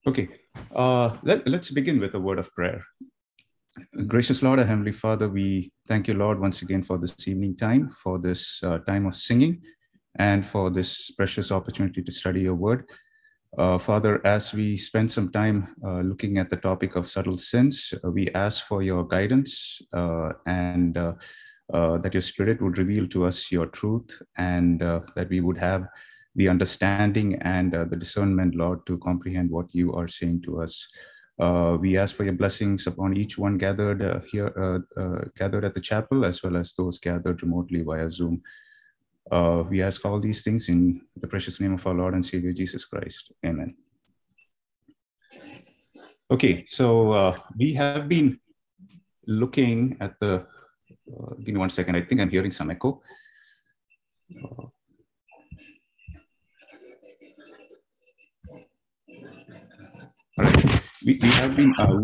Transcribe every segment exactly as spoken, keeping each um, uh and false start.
Okay, uh, let, let's begin with a word of prayer. Gracious Lord, our Heavenly Father, we thank you, Lord, once again for this evening time, for this uh, time of singing, and for this precious opportunity to study your word. Uh, Father, as we spend some time uh, looking at the topic of subtle sins, uh, we ask for your guidance uh, and uh, uh, that your Spirit would reveal to us your truth, and uh, that we would have the understanding and uh, the discernment, Lord, to comprehend what you are saying to us. Uh, we ask for your blessings upon each one gathered uh, here, uh, uh, gathered at the chapel, as well as those gathered remotely via Zoom. Uh, we ask all these things in the precious name of our Lord and Savior Jesus Christ. Amen. Okay, so uh, we have been looking at the, uh, give me one second, I think I'm hearing some echo. Uh, all right, we, we have been, uh,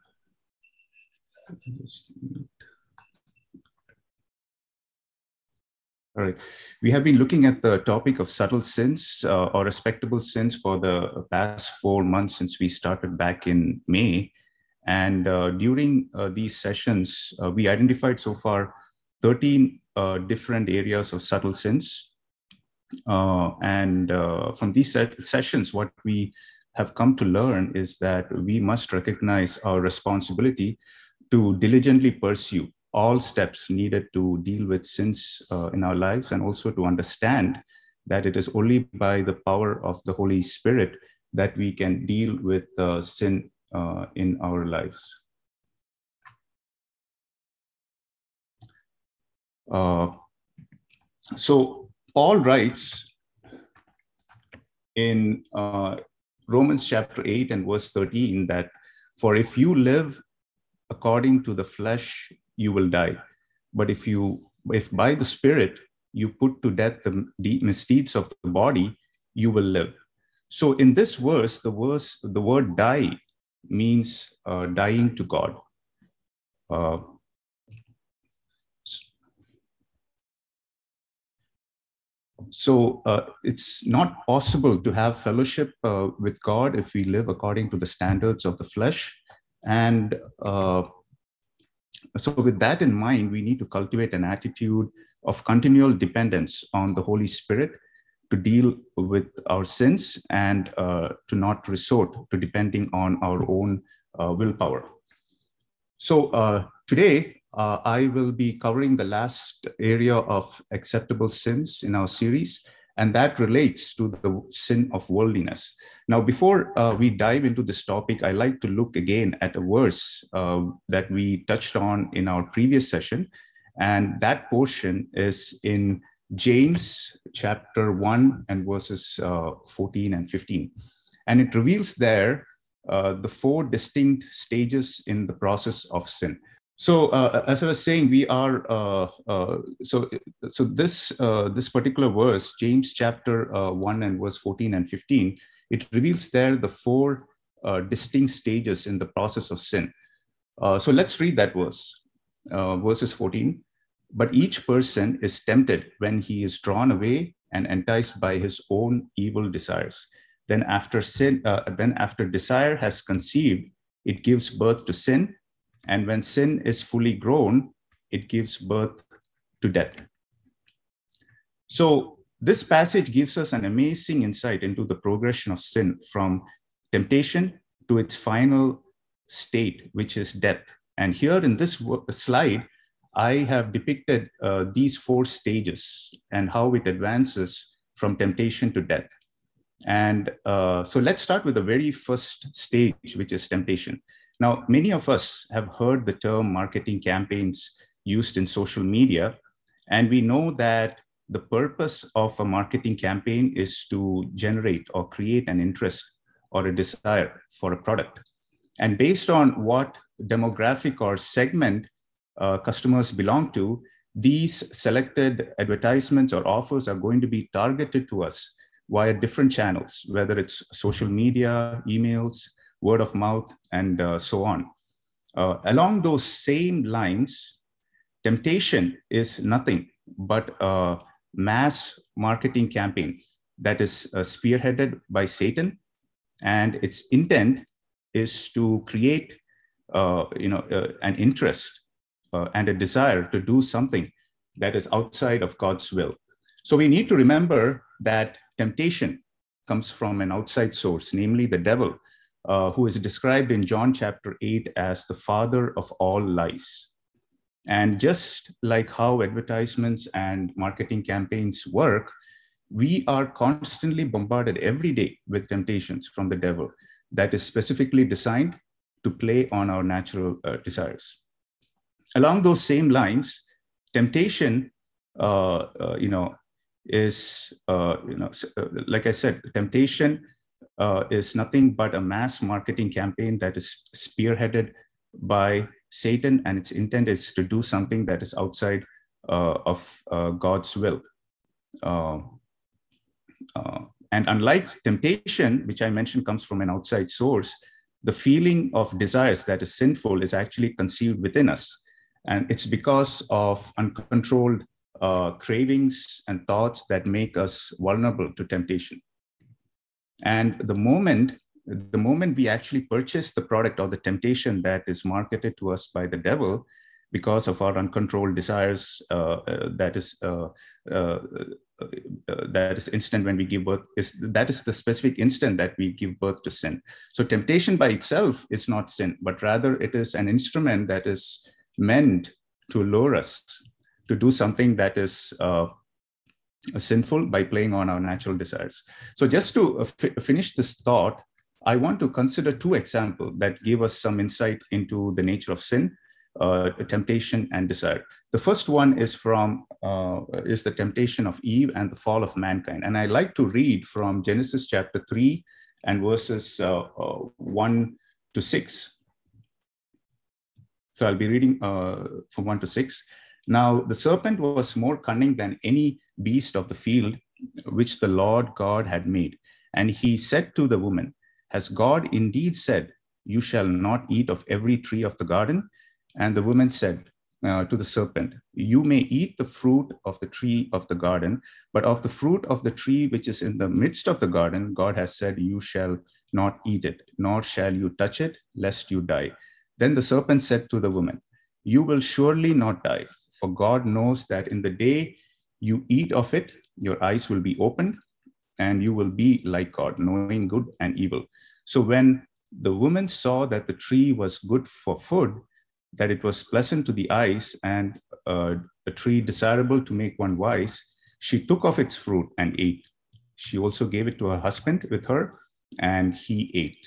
all right. We have been looking at the topic of subtle sins uh, or respectable sins for the past four months since we started back in May. And uh, during uh, these sessions, uh, we identified so far thirteen uh, different areas of subtle sins. Uh, and uh, from these sessions, what we have come to learn is that we must recognize our responsibility to diligently pursue all steps needed to deal with sins uh, in our lives, and also to understand that it is only by the power of the Holy Spirit that we can deal with uh, sin uh, in our lives. Uh, so Paul writes in uh, Romans chapter eight and verse thirteen that, for if you live according to the flesh, you will die. But if you, if by the Spirit you put to death the misdeeds of the body, you will live. So in this verse, the verse, the word die means uh, dying to God. Uh, so uh, it's not possible to have fellowship uh, with God if we live according to the standards of the flesh. And uh, so with that in mind, we need to cultivate an attitude of continual dependence on the Holy Spirit to deal with our sins, and uh, to not resort to depending on our own uh, willpower. So uh, today, uh, I will be covering the last area of acceptable sins in our series, and that relates to the sin of worldliness. Now, before uh, we dive into this topic, I like to look again at a verse uh, that we touched on in our previous session, and that portion is in James chapter one and verses uh, fourteen and fifteen. And it reveals there uh, the four distinct stages in the process of sin. So uh, as I was saying, we are, uh, uh, so so this, uh, this particular verse, James chapter uh, one and verse fourteen and fifteen, it reveals there the four uh, distinct stages in the process of sin. Uh, so let's read that verse, uh, verses fourteen. But each person is tempted when he is drawn away and enticed by his own evil desires. Then after sin, uh, then after desire has conceived, it gives birth to sin. And when sin is fully grown, it gives birth to death. So this passage gives us an amazing insight into the progression of sin from temptation to its final state, which is death. And here in this slide, I have depicted uh, these four stages and how it advances from temptation to death. And uh, so let's start with the very first stage, which is temptation. Now, many of us have heard the term marketing campaigns used in social media, and we know that the purpose of a marketing campaign is to generate or create an interest or a desire for a product. And based on what demographic or segment uh, customers belong to, these selected advertisements or offers are going to be targeted to us via different channels, whether it's social media, emails, word of mouth, and uh, so on. Uh, along those same lines, temptation is nothing but a mass marketing campaign that is uh, spearheaded by Satan And its intent is to create uh, you know, uh, an interest uh, and a desire to do something that is outside of God's will. So we need to remember that temptation comes from an outside source, namely the devil, uh, who is described in John chapter eight as the father of all lies. And just like how advertisements and marketing campaigns work, we are constantly bombarded every day with temptations from the devil that is specifically designed to play on our natural uh, desires. Along those same lines, temptation, uh, uh, you know, is, uh, you know, like I said, temptation uh, is nothing but a mass marketing campaign that is spearheaded by Satan, and its intent is to do something that is outside uh, of uh, God's will. Uh, uh, and unlike temptation, which I mentioned comes from an outside source, the feeling of desires that is sinful is actually conceived within us. And it's because of uncontrolled uh, cravings and thoughts that make us vulnerable to temptation. And the moment, the moment we actually purchase the product or the temptation that is marketed to us by the devil, because of our uncontrolled desires, uh, uh, that is uh, uh, uh, that is instant when we give birth, is that is the specific instant that we give birth to sin. So temptation by itself is not sin, but rather it is an instrument that is meant to lure us to do something that is uh, sinful by playing on our natural desires. So just to uh, f- finish this thought, I want to consider two examples that give us some insight into the nature of sin, uh, temptation, and desire. The first one is from uh, is the temptation of Eve and the fall of mankind. And I like to read from Genesis chapter three and verses uh, uh, one to six. So I'll be reading uh, from one to six. Now, the serpent was more cunning than any beast of the field which the Lord God had made. And he said to the woman, "Has God indeed said, you shall not eat of every tree of the garden?" And the woman said uh, to the serpent, "You may eat the fruit of the tree of the garden, but of the fruit of the tree which is in the midst of the garden, God has said, you shall not eat it, nor shall you touch it, lest you die." Then the serpent said to the woman, "You will surely not die, for God knows that in the day you eat of it, your eyes will be opened, and you will be like God, knowing good and evil." So when the woman saw that the tree was good for food, that it was pleasant to the eyes, and uh, a tree desirable to make one wise, she took of its fruit and ate. She also gave it to her husband with her, and he ate.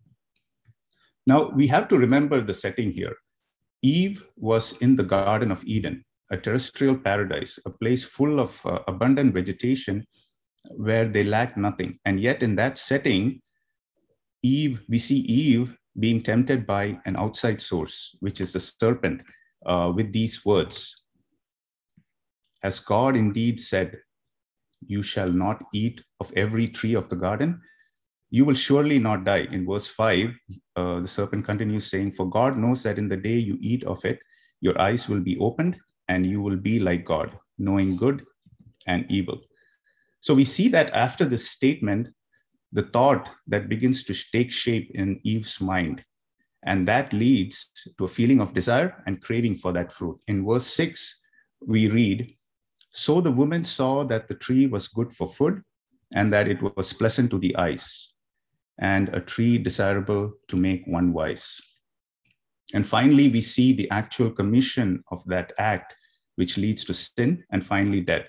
Now, we have to remember the setting here. Eve was in the Garden of Eden, a terrestrial paradise, a place full of uh, abundant vegetation where they lacked nothing. And yet in that setting, Eve, we see Eve being tempted by an outside source, which is the serpent, uh, with these words: "Has God indeed said, you shall not eat of every tree of the garden? You will surely not die." In verse five, uh, the serpent continues saying, "For God knows that in the day you eat of it, your eyes will be opened and you will be like God, knowing good and evil." So we see that after this statement, the thought that begins to take shape in Eve's mind, and that leads to a feeling of desire and craving for that fruit. In verse six, we read, "So the woman saw that the tree was good for food and that it was pleasant to the eyes, and a tree desirable to make one wise." And finally, we see the actual commission of that act, which leads to sin and finally death.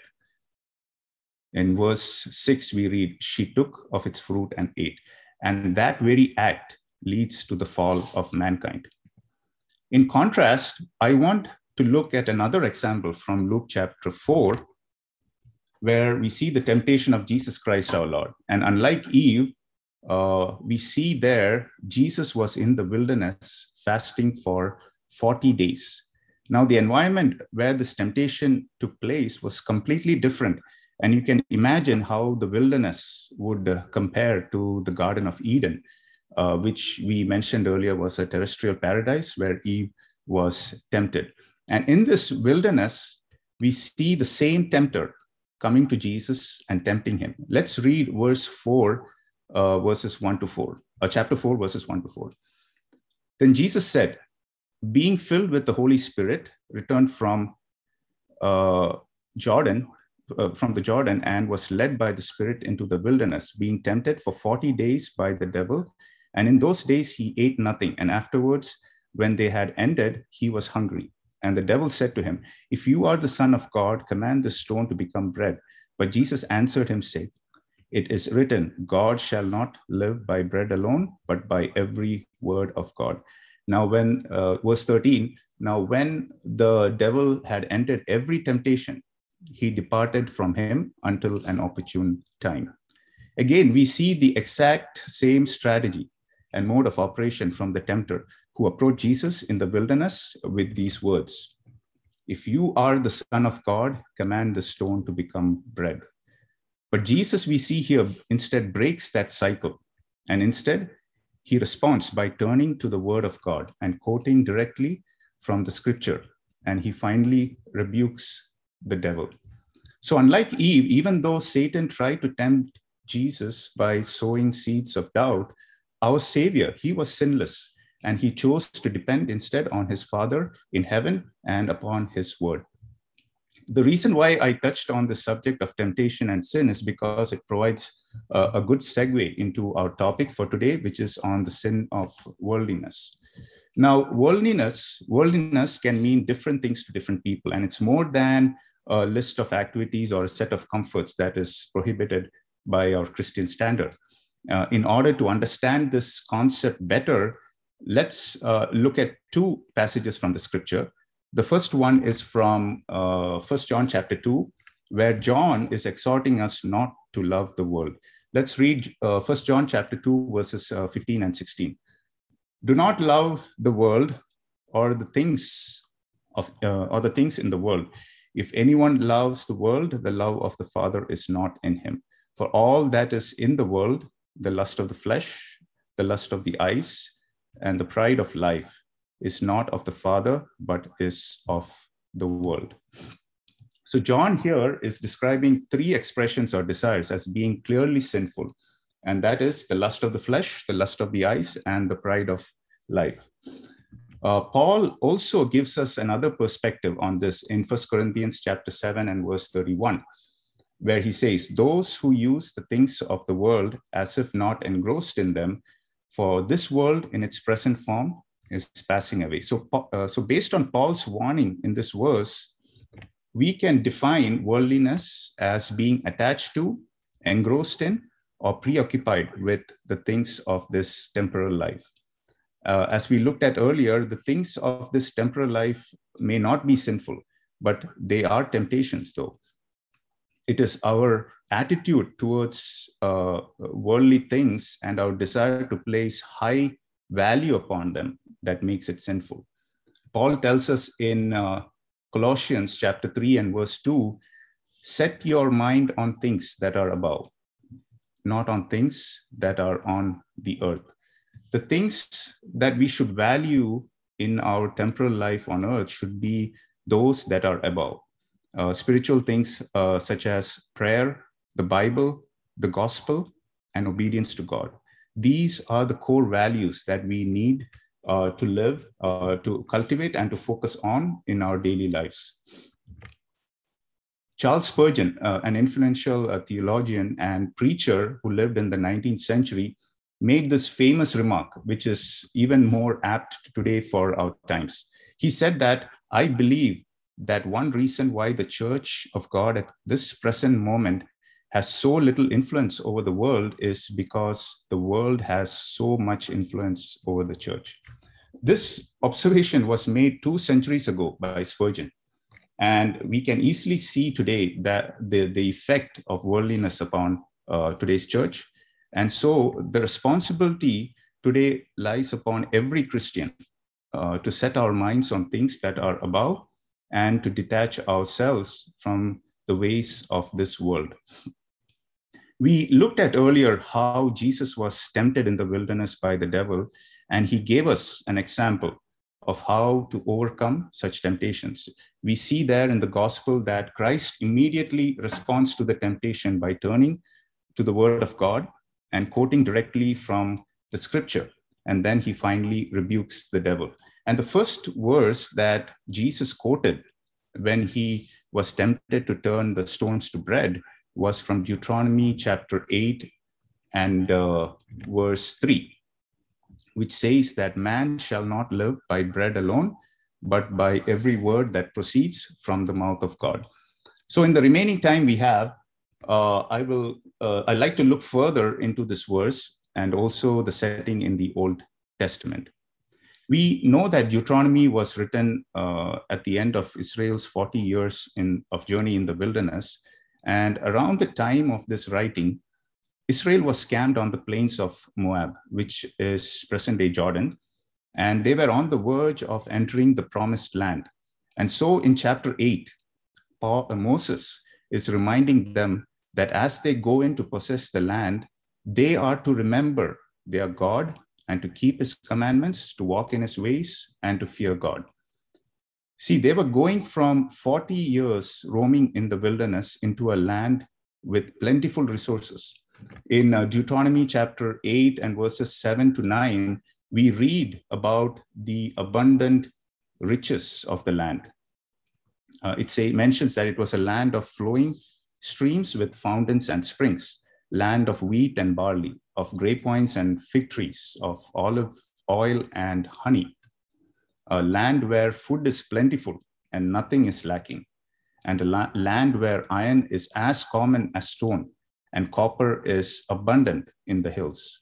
In verse six, we read, "She took of its fruit and ate." And that very act leads to the fall of mankind. In contrast, I want to look at another example from Luke chapter four, where we see the temptation of Jesus Christ our Lord. And unlike Eve, uh, we see there Jesus was in the wilderness fasting for forty days. Now, the environment where this temptation took place was completely different. And you can imagine how the wilderness would uh, compare to the Garden of Eden, uh, which we mentioned earlier was a terrestrial paradise where Eve was tempted. And in this wilderness, we see the same tempter coming to Jesus and tempting him. Let's read verse four uh, verses one to four, uh, chapter four, verses one to four. Then Jesus said, being filled with the Holy Spirit, returned from uh, Jordan, uh, from the Jordan, and was led by the Spirit into the wilderness, being tempted for forty days by the devil. And in those days he ate nothing. And afterwards, when they had ended, he was hungry. And the devil said to him, if you are the Son of God, command this stone to become bread. But Jesus answered him, saying, it is written, God shall not live by bread alone, but by every word of God. Now, when, uh, verse thirteen, now when the devil had ended every temptation, he departed from him until an opportune time. Again, we see the exact same strategy and mode of operation from the tempter who approached Jesus in the wilderness with these words, if you are the Son of God, command the stone to become bread. But Jesus, we see here, instead breaks that cycle. And instead, he responds by turning to the word of God and quoting directly from the scripture. And he finally rebukes the devil. So unlike Eve, even though Satan tried to tempt Jesus by sowing seeds of doubt, our Savior, he was sinless. And he chose to depend instead on his Father in heaven and upon his word. The reason why I touched on the subject of temptation and sin is because it provides a, a good segue into our topic for today, which is on the sin of worldliness. Now, worldliness, worldliness can mean different things to different people, and it's more than a list of activities or a set of comforts that is prohibited by our Christian standard. Uh, in order to understand this concept better, let's uh, look at two passages from the scripture. The first one is from uh, First John chapter two, where John is exhorting us not to love the world. Let's read uh, First John chapter two, verses uh, fifteen and sixteen. Do not love the world or the things of uh, or the things in the world. If anyone loves the world, the love of the Father is not in him. For all that is in the world, the lust of the flesh, the lust of the eyes, and the pride of life, is not of the Father, but is of the world. So John here is describing three expressions or desires as being clearly sinful, and that is the lust of the flesh, the lust of the eyes, and the pride of life. Uh, Paul also gives us another perspective on this in First Corinthians chapter seven and verse thirty-one, where he says, those who use the things of the world as if not engrossed in them, for this world in its present form is passing away. So, uh, so based on Paul's warning in this verse, we can define worldliness as being attached to, engrossed in, or preoccupied with the things of this temporal life. Uh, as we looked at earlier, the things of this temporal life may not be sinful, but they are temptations though. It is our attitude towards uh, worldly things and our desire to place high value upon them that makes it sinful. Paul tells us in uh, Colossians chapter three and verse two, set your mind on things that are above, not on things that are on the earth. The things that we should value in our temporal life on earth should be those that are above. Uh, spiritual things uh, such as prayer, the Bible, the gospel, and obedience to God. These are the core values that we need uh, to live, uh, to cultivate, and to focus on in our daily lives. Charles Spurgeon, uh, an influential uh, theologian and preacher who lived in the nineteenth century, made this famous remark, which is even more apt today for our times. He said that, I believe that one reason why the Church of God at this present moment has so little influence over the world is because the world has so much influence over the church. This observation was made two centuries ago by Spurgeon. And we can easily see today that the, the effect of worldliness upon uh, today's church. And so the responsibility today lies upon every Christian uh, to set our minds on things that are above and to detach ourselves from the ways of this world. We looked at earlier how Jesus was tempted in the wilderness by the devil, and he gave us an example of how to overcome such temptations. We see there in the gospel that Christ immediately responds to the temptation by turning to the word of God and quoting directly from the scripture. And then he finally rebukes the devil. And the first verse that Jesus quoted when he was tempted to turn the stones to bread was from Deuteronomy chapter eight and uh, verse three, which says that man shall not live by bread alone, but by every word that proceeds from the mouth of God. So in the remaining time we have, uh, I will, uh, I'd like to look further into this verse and also the setting in the Old Testament. We know that Deuteronomy was written uh, at the end of Israel's forty years in, of journey in the wilderness. And around the time of this writing, Israel was camped on the plains of Moab, which is present-day Jordan, and they were on the verge of entering the promised land. And so in chapter eight, Paul, uh, Moses is reminding them that as they go in to possess the land, they are to remember their God and to keep his commandments, to walk in his ways, and to fear God. See, they were going from forty years roaming in the wilderness into a land with plentiful resources. In uh, Deuteronomy chapter eight and verses seven to nine, we read about the abundant riches of the land. Uh, it say, mentions that it was a land of flowing streams with fountains and springs, land of wheat and barley, of grapevines and fig trees, of olive oil and honey, a land where food is plentiful and nothing is lacking, and a la- land where iron is as common as stone and copper is abundant in the hills.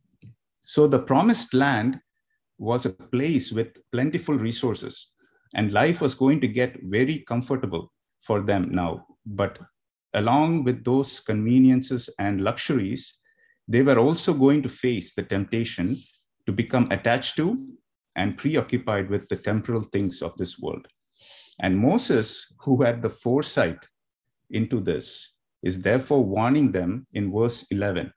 So the promised land was a place with plentiful resources, and life was going to get very comfortable for them now. But along with those conveniences and luxuries, they were also going to face the temptation to become attached to and preoccupied with the temporal things of this world. And Moses, who had the foresight into this, is therefore warning them in verse eleven.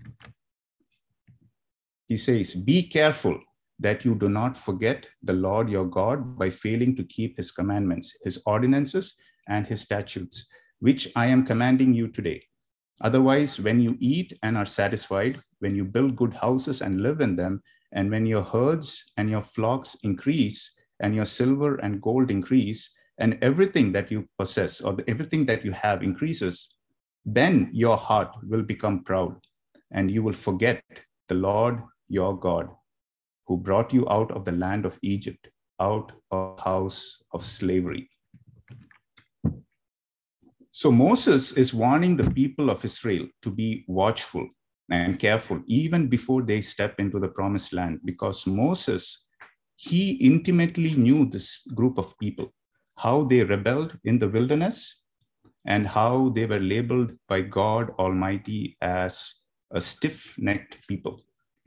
He says, "Be careful that you do not forget the Lord your God by failing to keep his commandments, his ordinances, and his statutes, which I am commanding you today. Otherwise, when you eat and are satisfied, when you build good houses and live in them, and when your herds and your flocks increase, and your silver and gold increase, and everything that you possess or everything that you have increases, then your heart will become proud, and you will forget the Lord your God, who brought you out of the land of Egypt, out of the house of slavery." So Moses is warning the people of Israel to be watchful and careful even before they step into the promised land, because Moses, he intimately knew this group of people, how they rebelled in the wilderness and how they were labeled by God Almighty as a stiff-necked people.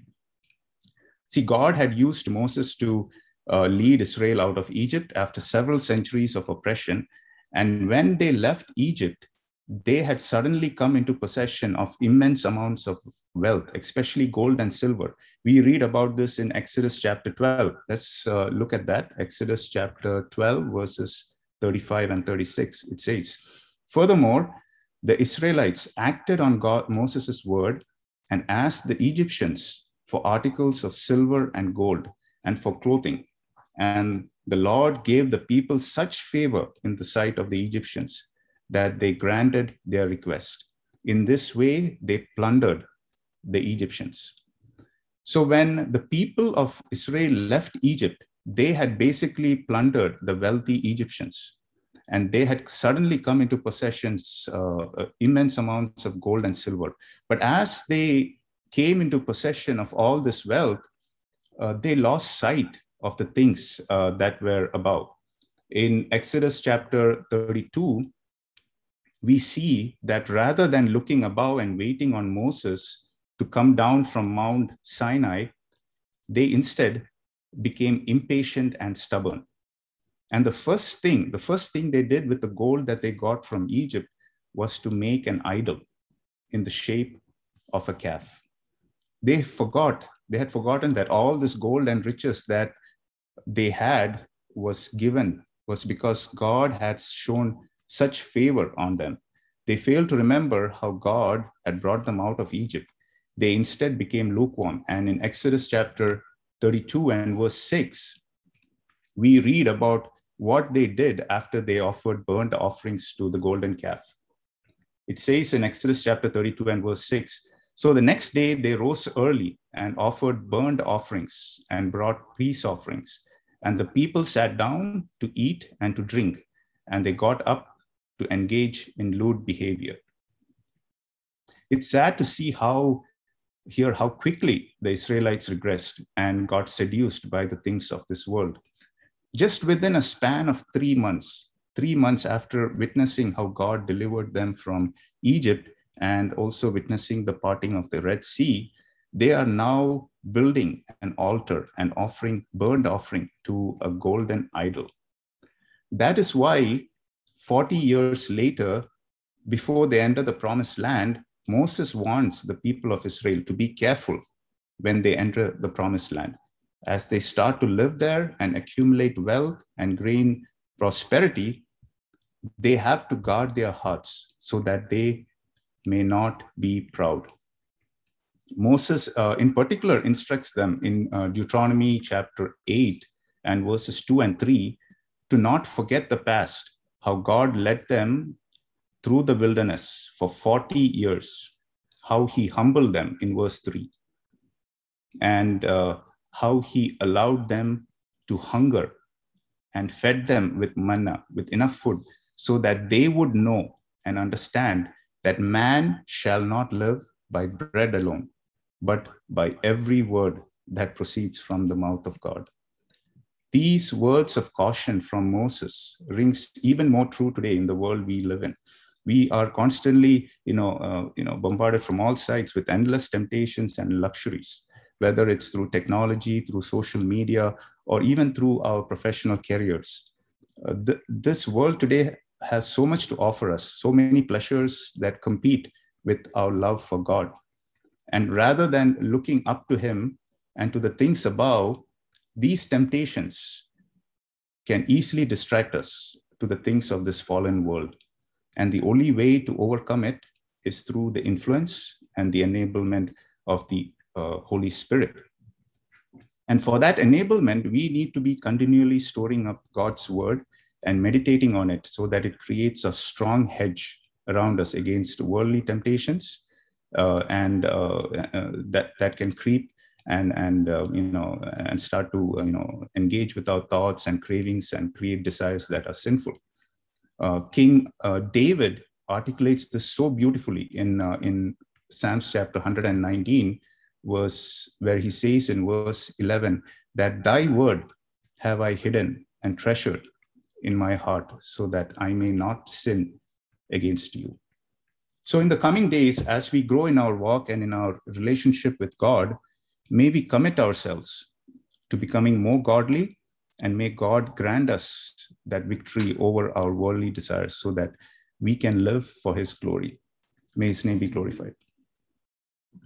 See, God had used Moses to uh, lead Israel out of Egypt after several centuries of oppression. And when they left Egypt, they had suddenly come into possession of immense amounts of wealth, especially gold and silver. We read about this in Exodus chapter twelve. Let's uh, look at that. Exodus chapter twelve, verses thirty-five and thirty-six. It says, "Furthermore, the Israelites acted on God, Moses' word, and asked the Egyptians for articles of silver and gold and for clothing. And the Lord gave the people such favor in the sight of the Egyptians that they granted their request. In this way, they plundered the Egyptians." So when the people of Israel left Egypt, they had basically plundered the wealthy Egyptians. And they had suddenly come into possessions, uh, immense amounts of gold and silver. But as they came into possession of all this wealth, uh, they lost sight of the things uh, that were above. In Exodus chapter thirty-two, we see that rather than looking above and waiting on Moses to come down from Mount Sinai, they instead became impatient and stubborn. And the first thing, the first thing they did with the gold that they got from Egypt was to make an idol in the shape of a calf. They forgot, they had forgotten that all this gold and riches that they had was given, was because God had shown such favor on them. They failed to remember how God had brought them out of Egypt. they instead became lukewarm. And in Exodus chapter thirty-two and verse six, we read about what they did after they offered burnt offerings to the golden calf. It says in Exodus chapter thirty-two and verse six, so the next day they rose early and offered burnt offerings and brought peace offerings. And the people sat down to eat and to drink, and they got up to engage in lewd behavior. It's sad to see how, hear how quickly the Israelites regressed and got seduced by the things of this world. Just within a span of three months, three months after witnessing how God delivered them from Egypt and also witnessing the parting of the Red Sea, they are now building an altar and offering burnt offering to a golden idol. That is why forty years later, before they enter the promised land, Moses warns the people of Israel to be careful when they enter the promised land. As they start to live there and accumulate wealth and gain prosperity, they have to guard their hearts so that they may not be proud. Moses, uh, in particular, instructs them in uh, Deuteronomy chapter eight and verses two and three to not forget the past, how God led them through the wilderness for forty years, how he humbled them in verse three, and uh, how he allowed them to hunger and fed them with manna, with enough food, so that they would know and understand that man shall not live by bread alone, but by every word that proceeds from the mouth of God. These words of caution from Moses rings even more true today in the world we live in. We are constantly, you know, uh, you know, bombarded from all sides with endless temptations and luxuries, whether it's through technology, through social media, or even through our professional careers. Uh, th- this world today has so much to offer us, so many pleasures that compete with our love for God. And rather than looking up to him and to the things above, these temptations can easily distract us to the things of this fallen world. And the only way to overcome it is through the influence and the enablement of the uh, Holy Spirit. And for that enablement, we need to be continually storing up God's word and meditating on it so that it creates a strong hedge around us against worldly temptations uh, and uh, uh, that, that can creep and, and uh, you know, and start to uh, you know, engage with our thoughts and cravings and create desires that are sinful. Uh, King uh, David articulates this so beautifully in, uh, in Psalms chapter one hundred nineteen, verse where he says in verse eleven that thy word have I hidden and treasured in my heart so that I may not sin against you. So in the coming days, as we grow in our walk and in our relationship with God, may we commit ourselves to becoming more godly, and may God grant us that victory over our worldly desires so that we can live for his glory. May his name be glorified.